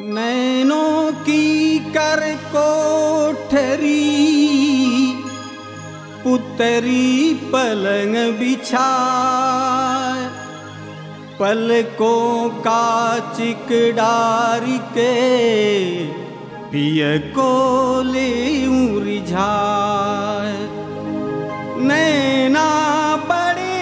नैनों की कर कोठरी पुतरी पलंग बिछाए, पलकों का चिकडार के पिय को ले रिझाए। नैना बड़े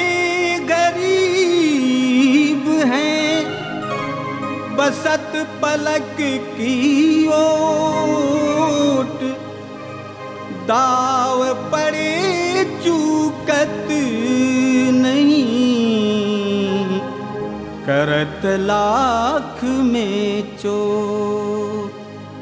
गरीब हैं, बसत पलक की ओट, दाव पड़े चूकत नहीं, करत लाख में चोट।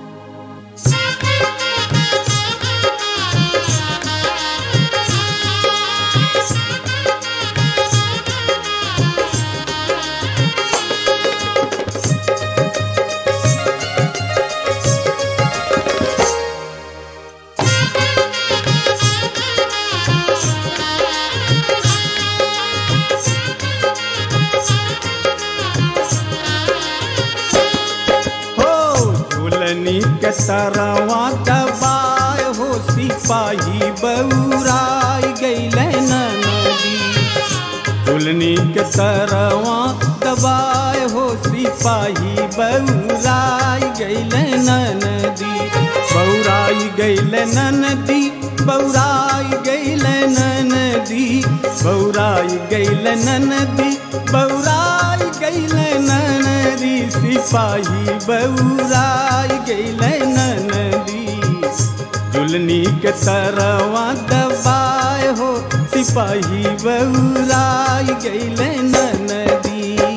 के तरवा दबाए हो सिपाही बउराई गईले नदी, तुलनी के तरवा दबाए हो सिपाही बउराई गईले नदी, बउराई गईले नदी, बउराई गईले नदी, बउराई गईले नदी, बउराई गईले नदी, सिपाही बउराई गईले नदी, जुलनी के तरवा दबाए हो सिपाही बउराई गईले नदी।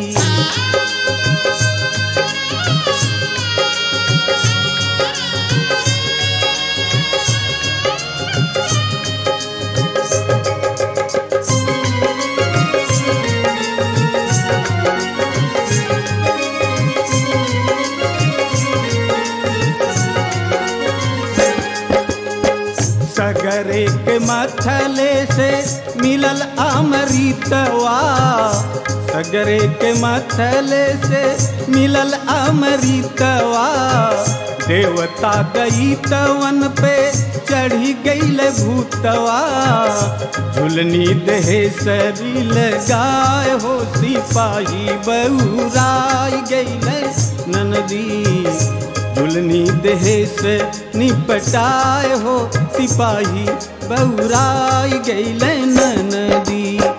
सगरे के मथले से मिलल अमृतवा, सगरे के मथले से मिलल अमृतवा, देवता दैतवन पे चढ़ी गईले भूतवा, झुलनी देह सरी लगाए हो सिपाही बउराई गईले नदी, झुलनी देह से निपटाए हो सिपाही बउराई गईले नदी।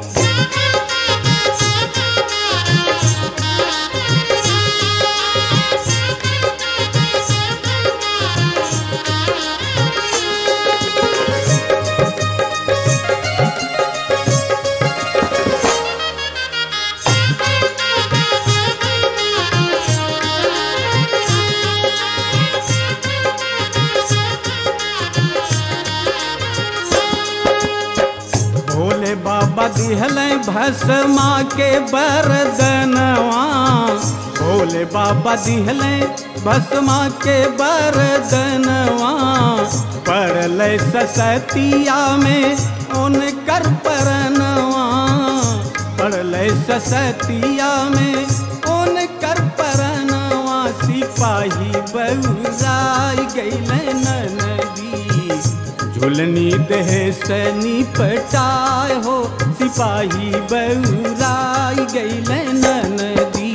बाबा दिहले भस्मा के बरदनवा, भोले बाबा दिहले भस्मा के बरदनवा, पड़ले ससतिया में उनकर परनवा, पड़ले ससतिया में उनकर परनवा, सिपाही बउराई गईले नदी, झुलनी देह से निपटाए हो सिपाही बउराई गईले नदी।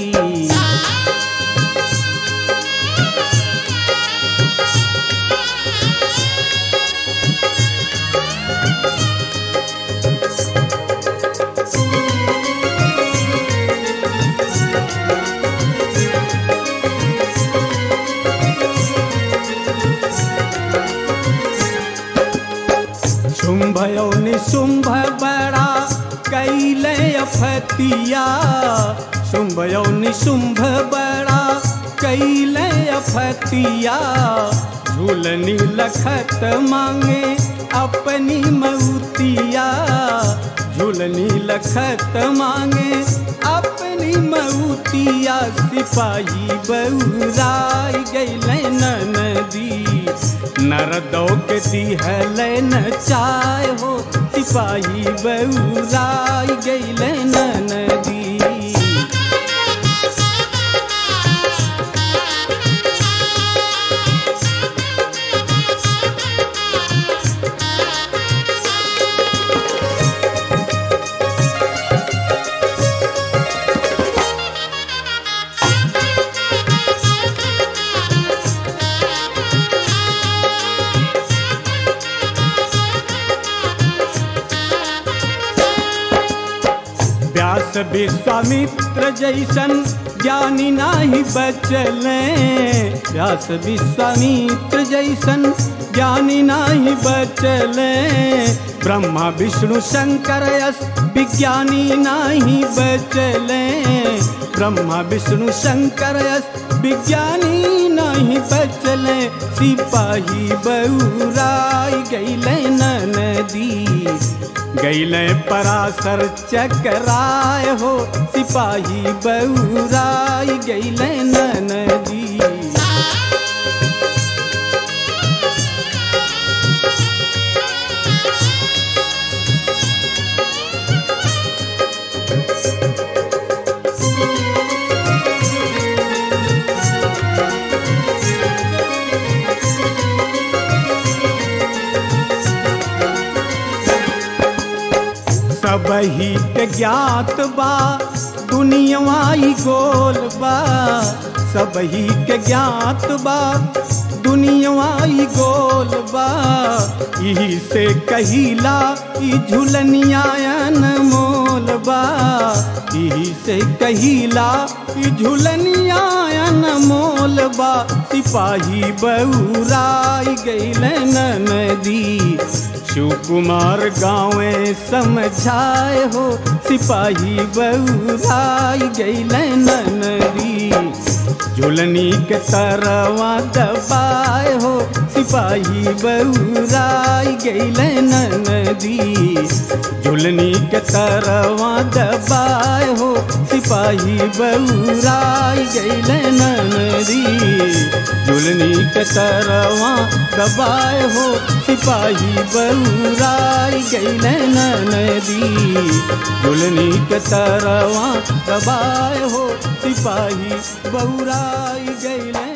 शुंभयो निशुंभ बड़ा कैले अफतिया, शुंभयो निशुंभ बड़ा कैले अफतिया, झूलनी लखत मांगे अपनी मऊतिया, झूलनी लखत मांगे अपनी मऊतिया, सिपाही बउराई गईले नदी, नरदो के दिहले नचाए हो सिपाही बउराई गईले नदी। व्यास विश्वामित्र जैसन ज्ञानी नाही बचले। व्यास विश्वामित्र जैसन ज्ञानी नाही बचले। ब्रह्मा विष्णु शंकर यस विज्ञानी नाही बचले। ब्रह्मा विष्णु शंकर यस विज्ञानी नहीं बचले। सिपाही बउराई गईले नदी, गईले पराशर चकराय हो। सिपाही बउराई गईले नदी। सबही के ज्ञात बा दुनियाई गोल बा। सबही के ज्ञात बा दुनियाई गोल बा। यही से कहिला ई झुलनियायन मोल बा। यही से कहिला ई झुलनियायन मोल बा। सिपाही बउराई गईले नदी, शिव कुमार गाँवे समझाए हो। सिपाही बउराई गईले नदी, झुलनी के तरवा दबाए हो। सिपाही बउराई गईले नदी, झुलनी के तरवा दबाए हो। सिपाही बउराई गईले नदी, झुलनी के तरवा दबाए हो। सिपाही बउराई गईले नदी, झुलनी के तरवा दबाए हो। सिपाही बउराई गईले